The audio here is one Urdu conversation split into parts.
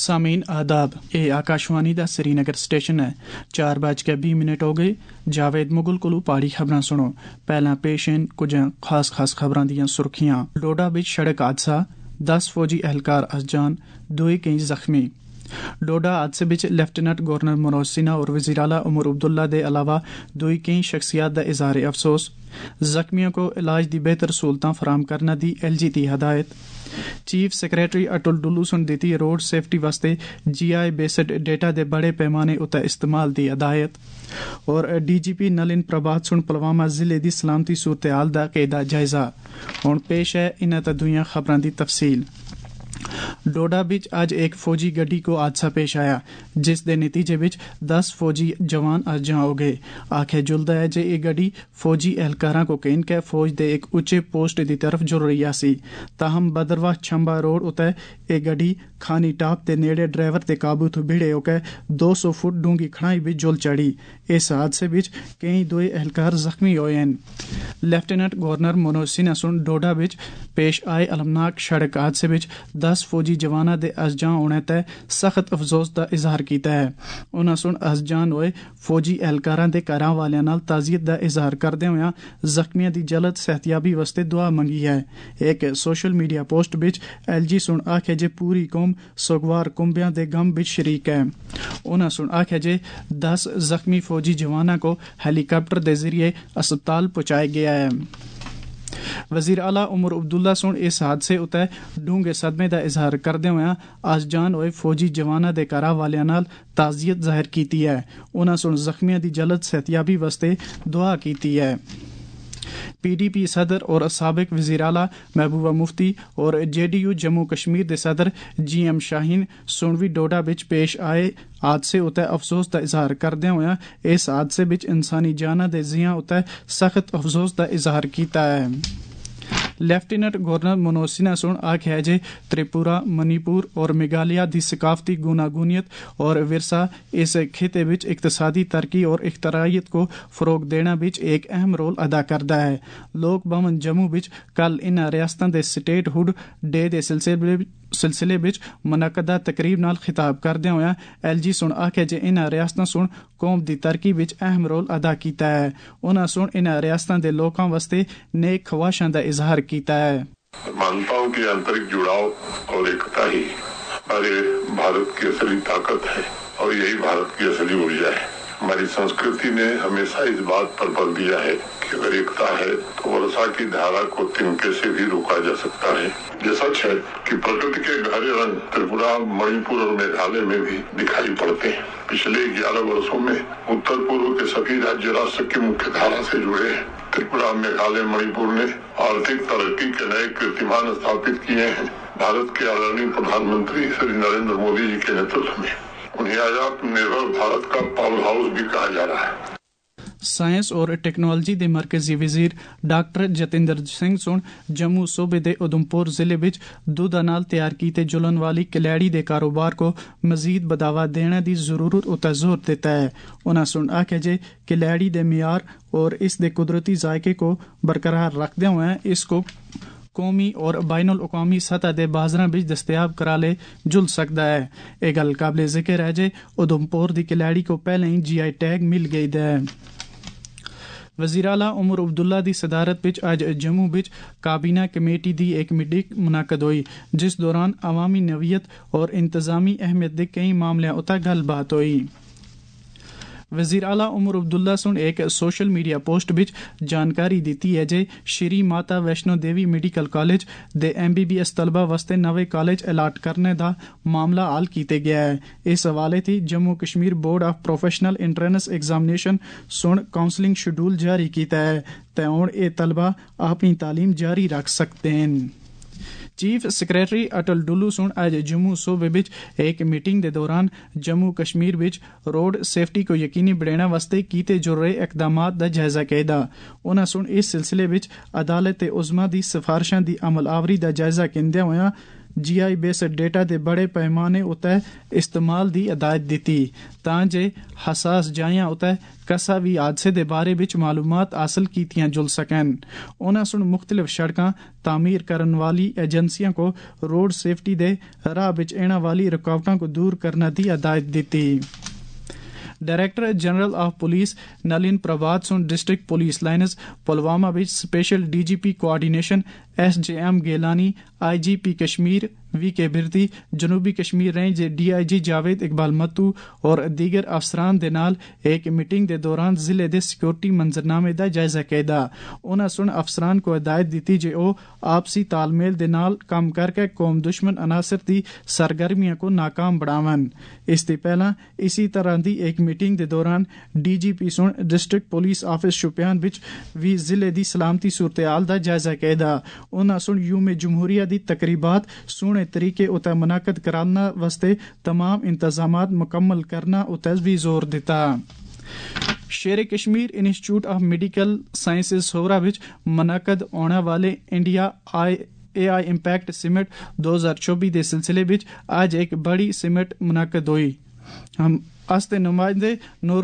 सामीन आदाब, ये आकाशवाणी दा श्रीनगर स्टेशन है। 4:20 हो गए। जावेद मुगल कोलू पहाड़ी खबरां सुनो। पहला पेश इन कुछ खास खबरां दियां सुर्खियां। डोडा विच सड़क हादसा, 10 फौजी एहलकार अजान, 2 कई जख्मी। डोडा हादसे विच लेफ्टिनेंट गवर्नर मनोज सिन्हा और वजीर आला उमर अब्दुल्ला दे अलावा 2 कई शख्सियात दा इजहार अफसोस। जख्मियों को इलाज दी बेहतर सहूलतां फराहम करने दी LG दी हदायत। चीफ सैक्रेटरी अटल डुल्लू सुन दिती रोड सेफ्टी वास्ते GI बेस्ड डेटा दे बड़े पैमाने उत्ते इस्तेमाल दी हदायत। और DGP नलिन प्रभात सुन पुलवामा जिले दी सलामती सूरत हाल दा कीता जायजा। हुण पेश है इन्हां ते दुईयां खबरां दी तफसील। डोडा विच अज एक फौजी गड्डी को हादसा पेश आया, जिस दे नतीजे विच 10 फौजी जवान अजां हो गए। आखे जुलदा है जे ये गड्डी फौजी एहलकारां को केन के फौज दे एक उच्चे पोस्ट दी तरफ जुल रही सी। ताहम बदरवा छंबा रोड उत्ते ये गड्डी खानी टाप दे नेड़े ड्राइवर ते काबू तो भिड़े होकर 200 फुट डूंगी खड़ाई विच जुल चढ़ी। इस हादसे विच कई 2 एहलकार जख्मी होए हैं। लेफ्टिनेंट गवर्नर मनोज सिन्हा सुन डोडा विच पेश आए अलमनाक सड़क हादसे विच 10 फौजी जवाना दे अजान होने ते सख्त अफसोस दा इजहार कीता है। उन्हां सुन अजान होए फौजी एहलकारां दे घरां वालियां नाल ताज़ियत दा इजहार करदे होया जख्मियां दी जल्द सेहतयाबी वास्ते दुआ मंगी है। एक सोशल मीडिया पोस्ट विच LG सुन आखे जे पूरी कौम सोगवार कुंबियां दे गम विच शरीक है। उन्हां सुन आखे जे 10 जख्मी फौजी जवाना को हेलीकॉप्टर दे जरिए अस्पताल पहुंचाया गया है। वजीर आला उमर अब्दुल्ला सुन इस हादसे उत्ते डूंगे सदमे दा इजहार करदे होया अजान होए फौजी जवाना दे घरां वालियां नाल ताज़ियत जाहिर कीती है। उन्हां सुन जख्मियां दी जल्द सेहतयाबी वास्ते दुआ कीती है। PDP सदर और साबिक वजीर आला महबूबा मुफ्ती और JDU जम्मू कश्मीर दे सदर GM शाहीन सुनवी डोडा विच पेश आए हादसे उत्ते अफसोस दा इजहार करदे होया इस हादसे विच इंसानी जाना दे जियां उत्ते सख्त अफसोस दा इजहार कीता है। लेफ्टिनेंट गवर्नर मनोज सिन्हा सुन आख्या जे त्रिपुरा, मणिपुर और मेघालय दी सकाफती गुनागुनियत और विरसा इस खिते विच इक्तसादी तरक्की और इख्तराइयत को फरोग देना विच एक अहम रोल अदा करता है। लोक भवन जम्मू विच कल इन रियासतां दे स्टेट हुड डे दे सिलसिले विच मुनक्कदा तकरीब नाल खिताब करदे होया LG सुन आखे जे इन रियासतां सुन कौम दी तरक्की विच अहम रोल अदा कीता है। उन्हां सुन इन रियासतां दे लोकां वास्ते नेक ख्वाहिशां दा इजहार कीता है। मानता हूं कि आंतरिक जुड़ाव और एकता ही हमारे भारत की असली ताकत है और यही भारत की असली ऊर्जा है। हमारी संस्कृति ने हमेशा इस बात पर बल दिया है कि अगर एकता है तो वर्षा की धारा को तिनके से भी रोका जा सकता है। ये सच है कि प्रकृति के गहरे रंग त्रिपुरा, मणिपुर और मेघालय में भी दिखाई पड़ते हैं। पिछले 11 वर्षों में उत्तर पूर्व के सभी राज्य राष्ट्र की मुख्य धारा से जुड़े हैं। त्रिपुरा, मेघालय, मणिपुर ने आर्थिक तरक्की के नए कीर्तिमान स्थापित किए हैं। भारत के आदरणीय प्रधानमंत्री श्री नरेंद्र मोदी जी के नेतृत्व में उन्हें आज आत्मनिर्भर भारत का पावर हाउस भी कहा जा रहा है। साइंस और टेक्नोलॉजी दे मरकजी वजीर डॉक्टर जतिंदर सिंह सुन जम्मू सूबे दे उधमपुर जिले विच दुध नाल तैयार कीते जुलन वाली कलैड़ी दे कारोबार को मजीद बढ़ावा देने दी जरूरत उते जोर देता है। उन्हां सुन आखे जे कलैड़ी दे मियार और इस दे कुदरती जायके को बरकरार रखदे हुए इसको कौमी और बैनुल अक़वामी सतह दे बाज़ारां विच दस्तयाब करा ले जुल सकदा है। ये गल काबिले ज़िक्र है जे उधमपुर दी कलैड़ी को पहले ही GI टैग मिल गई है। वज़ीर आला उमर अब्दुल्ला दी सदारत विच आज जम्मू विच काबीना कमेटी दी एक मीटिंग मुनक्कद हुई, जिस दौरान अवामी नवीयत और इंतजामी अहमियत दे कई मामलों उते गलबात हुई। वज़ीर आला उमर अब्दुल्ला सुन एक सोशल मीडिया पोस्ट विच जानकारी दी है जे श्री माता वैष्णो देवी मेडिकल कॉलेज दे MBBS तलबा वास्ते नवे कॉलेज अलाट करने दा मामला हल किया गया है। इस हवाले थी Jammu Kashmir board of professional entrance examination सुन काउंसलिंग शेड्यूल जारी किया है ते हुण ये तलबा अपनी तालीम जारी रख सकते हैं। चीफ सैक्रेटरी अटल डुल्लू सुन आज जम्मू सूबे विच एक मीटिंग दे दौरान जम्मू कश्मीर विच रोड सेफ्टी को यकीनी बनाने वास्ते कीते जा रहे इकदामात दा जायजा कीता। उन्हां सुन इस सिलसिले विच अदालत उज़मा दी सिफारिशां दी अमल आवरी दा जायजा किंदे होया GI بیسڈ ڈیٹا دے بڑے پیمانے اتہ استعمال دی ہدایت دیتی تاں جے حساس جائیاں اتہ کسا بھی حادثے دے بارے وچ معلومات حاصل کیتیاں جل سکن. انہاں سن مختلف سڑکاں تعمیر کرن والی ایجنسیاں کو روڈ سیفٹی دے راہ وچ اینا والی رکاوٹاں کو دور کرنا دی ہدایت دیتی. Director general of police Nalin Prabhat سن ڈسٹرکٹ پولیس لائنز پلوامہ وچ special DGP coordination SJM Gilani IGP Kashmir VK Birdi جنوبی کشمیر رینج DIG جاوید اقبال متو اور دیگر افسران دے نال ایک میٹنگ دے دوران ضلع دے سیکورٹی منظرنامے دا جائزہ کیدا. انہاں سن افسران کو ہدایت دیتی جے او آپسی تال میل دے نال کام کر کے قوم دشمن عناصر دی سرگرمیاں کو ناکام بڑھاون. اس سے پہلا اسی طرح دی ایک میٹنگ دے دوران DGP سن ڈسٹرکٹ پولیس آفس شوپیان وچ وی ضلع دی سلامتی صورتحال دا جائزہ کیدا. انہاں سن یوم جمہوریہ دی تقریبات سونے طریقے اتہ منعقد کرانا واسطے تمام انتظامات مکمل کرنا اتہ بھی زور دیتا. Sher Kashmir institute of medical sciences Soura وچ منعقد ہونے والے انڈیا AI امپیکٹ سمٹ 2024 دے سلسلے وچ آج ایک بڑی سمٹ منعقد ہوئی. ہم آستے نمائندے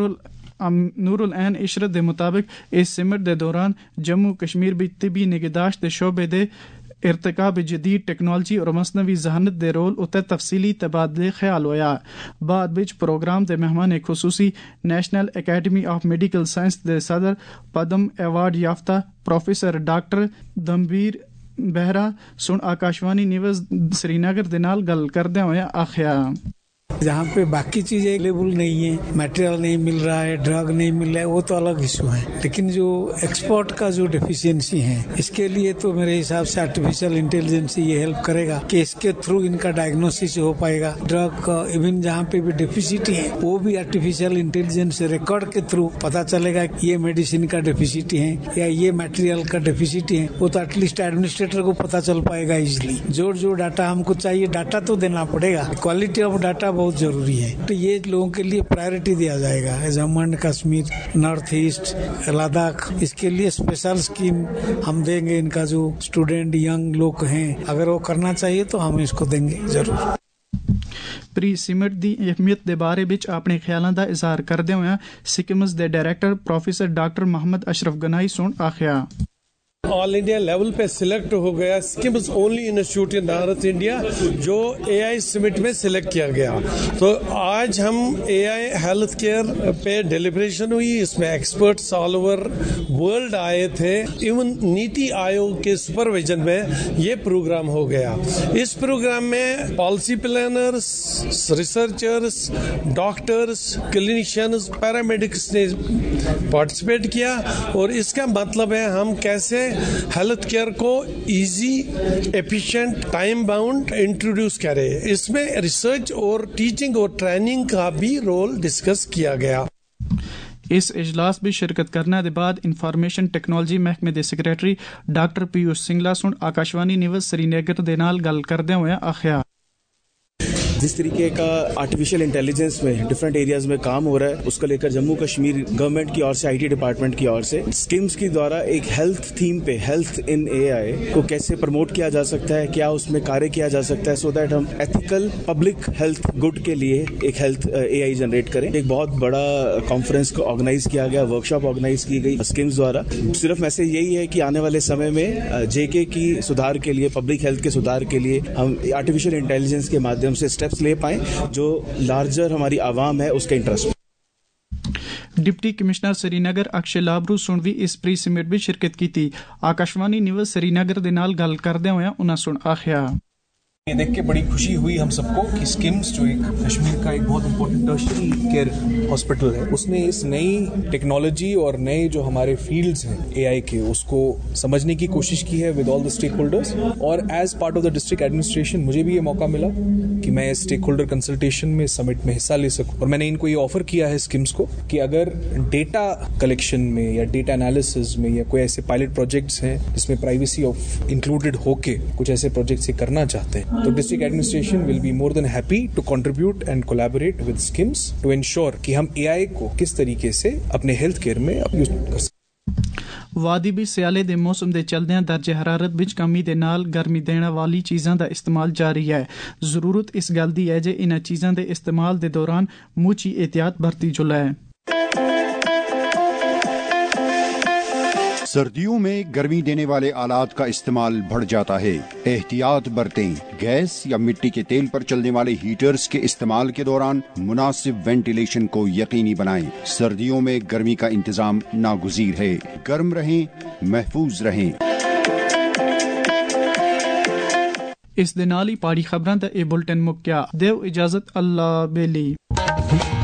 نور العین عشرت دے مطابق اس سمٹ دے دوران جموں کشمیر بھی طبی نگہداشت دے شعبے دے ارتقاب جدید ٹیکنالوجی اور مصنوعی ذہانت دے رول اتنے تفصیلی تبادلے خیال ہویا. بعد وچ پروگرام دے مہمان خصوصی national academy of medical science دے صدر پدم ایوارڈ یافتہ پروفیسر ڈاکٹر دمبیر بہرا سن آکاشوانی نیوز سری نگر دے نال گل کردے ہوئے آخیا جہاں پہ باقی چیزیں اویلیبل نہیں ہیں، میٹیریل نہیں مل رہا ہے، ڈرگ نہیں مل رہا ہے، وہ تو الگ ایشو ہے. لیکن جو ایکسپورٹ کا جو ڈیفیشینسی ہے اس کے لیے تو میرے حساب سے آرٹیفیشل انٹیلیجنس یہ ہیلپ کرے گا کہ اس کے تھرو ان کا ڈائگنوسس ہو پائے گا. ڈرگ کا ایون جہاں پہ بھی ڈیفیسٹی ہے وہ بھی آرٹیفیشل انٹیلیجنس ریکارڈ کے تھرو پتا چلے گا کہ یہ میڈیسن کا ڈیفیسٹی ہے یا یہ میٹیریل کا ڈیفیسٹی ہے. وہ تو ایٹ لیسٹ ایڈمنسٹریٹر کو پتا چل پائے گا ایزیلی. جو ڈاٹا ہم کو چاہیے ڈاٹا تو دینا پڑے گا. کوالٹی آف ڈاٹا بہت ضروری ہے. تو یہ لوگوں کے لیے پرائرٹی دیا جائے گا. Jammu and Kashmir, north east, Ladakh, اس کے لیے اسپیشل اسکیم ہم دیں گے. ان کا جو اسٹوڈینٹ ینگ لوگ ہیں اگر وہ کرنا چاہیے تو ہم اس کو دیں گے ضرور. پری سمٹ دی اہمیت دے بارے وچ اپنے خیالاں دا اظہار کردے ہوئے سکمز دے director professor doctor Mohammad Ashraf Ganai سن آخیا آل انڈیا لیول پہ سلیکٹ ہو گیا. SKIMS only institute in north India جو AI سمٹ میں سلیکٹ کیا گیا. تو آج ہم AI ہیلتھ کیئر پہ ڈیلیبریشن ہوئی. اس میں ایکسپرٹس آل اوور ورلڈ آئے تھے. ایون نیتی آیوگ کے سپرویژن میں یہ پروگرام ہو گیا. اس پروگرام میں policy planners, researchers, doctors, clinicians, paramedics نے پارٹیسپیٹ کیا. اور اس کا مطلب ہے ہم کیسے ہیلتھ کیئر کو easy, efficient, time bound introduce کرے. اس میں ریسرچ اور ٹیچنگ اور ٹریننگ کا بھی رول ڈسکس کیا گیا. اس اجلاس بھی شرکت کرنے کے بعد انفارمیشن ٹیکنالوجی محکمے دے سیکریٹری ڈاکٹر پیوش سنگلا سن آکاشوانی نیوز سری نگر دے نال گل کردے ہوئے آخیا جس طریقے کا آرٹیفیشل انٹیلیجنس میں ڈفرینٹ ایریاز میں کام ہو رہا ہے اس کو لے کر جموں کشمیر گورنمنٹ کی اور سے IT ڈپارٹمنٹ کی اور سے اسکمز کی دوارا ایک ہیلتھ تھیم پہ ہیلتھ ان AI کو کیسے پروموٹ کیا جا سکتا ہے، کیا اس میں کاریہ کیا جا سکتا ہے سو دیٹ ہم ایتھیکل پبلک ہیلتھ گڈ کے لیے ایک ہیلتھ AI جنریٹ کریں. ایک بہت بڑا کانفرنس کو آرگنائز کیا گیا، ورکشاپ آرگنائز کی گئی اسکمز دوارا. صرف میسج یہی ہے کہ آنے والے سمے میں JK کی سدھار کے لیے، پبلک ہیلتھ کے سدھار کے لیے ہم آرٹیفیشل انٹیلیجنس کے مادھیم سے لے پائیں جو لارجر ہماری عوام ہے اس کا interest. Deputy commissioner Srinagar Akshay Labroo سن بھی اس پری سمٹ بھی شرکت کی تھی. آکاشوانی نیوز سری نگر دے نال گل کردے ہوئے انہاں سن آخیا یہ دیکھ کے بڑی خوشی ہوئی ہم سب کو کہ اسکمز جو ایک کشمیر کا ایک بہت امپورٹنٹ ٹرشری کیئر ہاسپٹل ہے اس نے اس نئی ٹیکنالوجی اور نئے جو ہمارے فیلڈز ہیں AI کے اس کو سمجھنے کی کوشش کی ہے with all the stakeholders. اور as part of the district administration مجھے بھی یہ موقع ملا کہ میں اسٹیک ہولڈر کنسلٹیشن میں سمٹ میں حصہ لے سکوں. اور میں نے ان کو یہ آفر کیا ہے اسکمز کو کہ اگر ڈیٹا کلیکشن میں یا ڈیٹا انالیسز میں یا کوئی ایسے پائلٹ پروجیکٹس ہیں جس میں پرائیویسی آف انکلوڈیڈ ہو کے کچھ ایسے پروجیکٹس یہ کرنا چاہتے ہیں تو district administration will be more than happy to contribute and collaborate with SKIMS to ensure کہ ہم AI کو کس طریقے سے اپنے ہیلتھ کیئر میں یوز کر سکیں. ਵਾਦੀ ਵੀ ਸਿਆਲੇ ਦੇ ਮੌਸਮ ਦੇ ਚਲਦਿਆਂ ਦਰਜੇ ਹਰਾਰਤ ਵਿੱਚ ਕਮੀ ਦੇ ਨਾਲ ਗਰਮੀ ਦੇਣ ਵਾਲੀ ਚੀਜ਼ਾਂ ਦਾ ਇਸਤੇਮਾਲ ਜਾਰੀ ਹੈ। ਜ਼ਰੂਰਤ ਇਸ ਗੱਲ ਦੀ ਹੈ ਜੇ ਇਨ੍ਹਾਂ ਚੀਜ਼ਾਂ ਦੇ ਇਸਤੇਮਾਲ ਦੇ ਦੌਰਾਨ ਮੁੱਚੀ احتیاط برتی جائے۔ سردیوں میں گرمی دینے والے آلات کا استعمال بڑھ جاتا ہے، احتیاط برتیں۔ گیس یا مٹی کے تیل پر چلنے والے ہیٹرز کے استعمال کے دوران مناسب وینٹیلیشن کو یقینی بنائیں۔ سردیوں میں گرمی کا انتظام ناگزیر ہے، گرم رہیں، محفوظ رہیں۔ اس دے نال ہی پاڑی خبراں دا اے بلٹن مکیا۔ دیو اجازت، اللہ بیلی۔